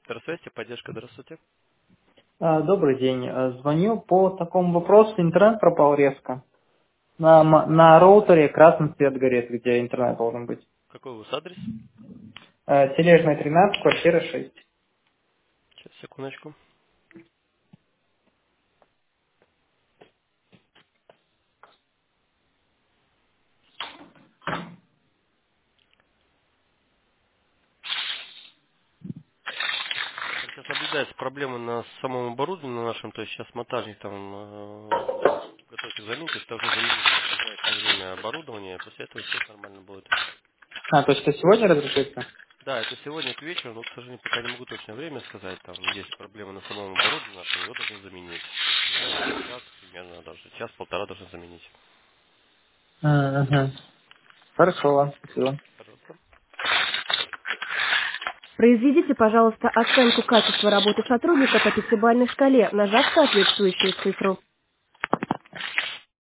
Старосвязь, поддержка, здравствуйте. Добрый день. Звоню по такому вопросу. Интернет пропал резко. На роутере красный свет горит, где интернет должен быть. Какой у вас адрес? Тележная 13, квартира 6. Сейчас, секундочку. Сейчас наблюдается проблема на самом оборудовании на нашем, то есть сейчас монтажник там готовится к замене, то есть должны заменить в ближайшее время оборудование, после этого все нормально будет. То есть это сегодня разрешится? Да, это сегодня к вечеру, но, к сожалению, пока не могу точное время сказать, там есть проблемы на самом оборудовании нашем, его должны заменить. В ближайший час, примерно даже час-полтора должны заменить. Угу. Хорошо, ладно, спасибо. Пожалуйста. Произведите, пожалуйста, оценку качества работы сотрудника по пятибалльной шкале, нажав соответствующую цифру.